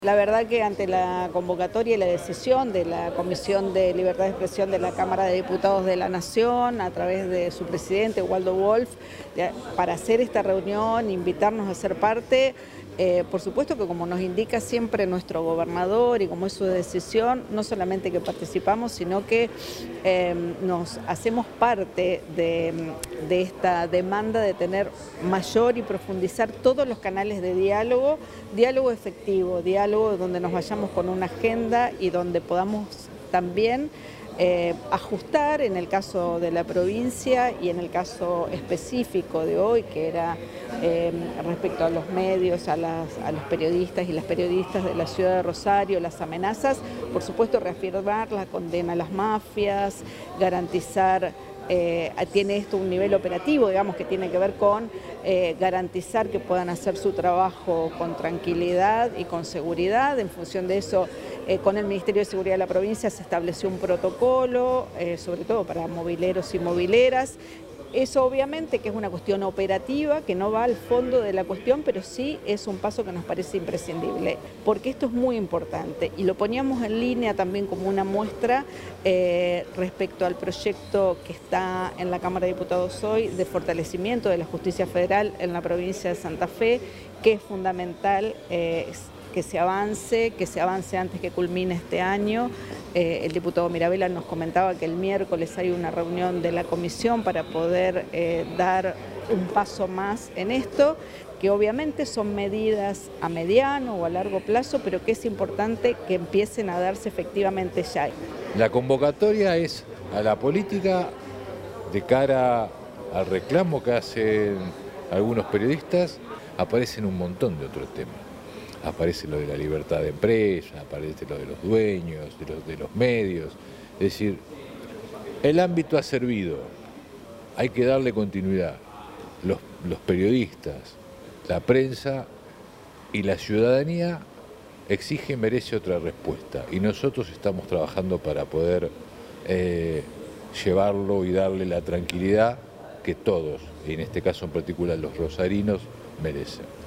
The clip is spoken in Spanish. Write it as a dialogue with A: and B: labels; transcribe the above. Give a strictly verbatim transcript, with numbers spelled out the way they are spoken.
A: La verdad que ante la convocatoria y la decisión de la Comisión de Libertad de Expresión de la Cámara de Diputados de la Nación, a través de su presidente, Waldo Wolf, de, para hacer esta reunión, invitarnos a ser parte, eh, por supuesto que como nos indica siempre nuestro gobernador y como es su decisión, no solamente que participamos, sino que eh, nos hacemos parte de, de esta demanda de tener mayor y profundizar todos los canales de diálogo, diálogo efectivo, diálogo donde nos vayamos con una agenda y donde podamos también eh, ajustar en el caso de la provincia y en el caso específico de hoy, que era eh, respecto a los medios, a, las, a los periodistas y las periodistas de la ciudad de Rosario, las amenazas, por supuesto reafirmar la condena a las mafias, garantizar. Eh, tiene esto un nivel operativo, digamos, que tiene que ver con eh, garantizar que puedan hacer su trabajo con tranquilidad y con seguridad. En función de eso, eh, con el Ministerio de Seguridad de la provincia se estableció un protocolo, eh, sobre todo para mobileros y mobileras. Eso obviamente que es una cuestión operativa, que no va al fondo de la cuestión, pero sí es un paso que nos parece imprescindible, porque esto es muy importante y lo poníamos en línea también como una muestra eh, respecto al proyecto que está en la Cámara de Diputados hoy de fortalecimiento de la justicia federal en la provincia de Santa Fe, que es fundamental eh, que se avance, que se avance antes que culmine este año. Eh, el diputado Mirabella nos comentaba que el miércoles hay una reunión de la comisión para poder eh, dar un paso más en esto, que obviamente son medidas a mediano o a largo plazo, pero que es importante que empiecen a darse efectivamente ya.
B: La convocatoria es a la política de cara al reclamo que hacen algunos periodistas, aparecen un montón de otros temas. Aparece lo de la libertad de empresa, aparece lo de los dueños, de los, de los medios. Es decir, el ámbito ha servido, hay que darle continuidad. Los, los periodistas, la prensa y la ciudadanía exige y merece otra respuesta. Y nosotros estamos trabajando para poder eh, llevarlo y darle la tranquilidad que todos, y en este caso en particular los rosarinos, merecen.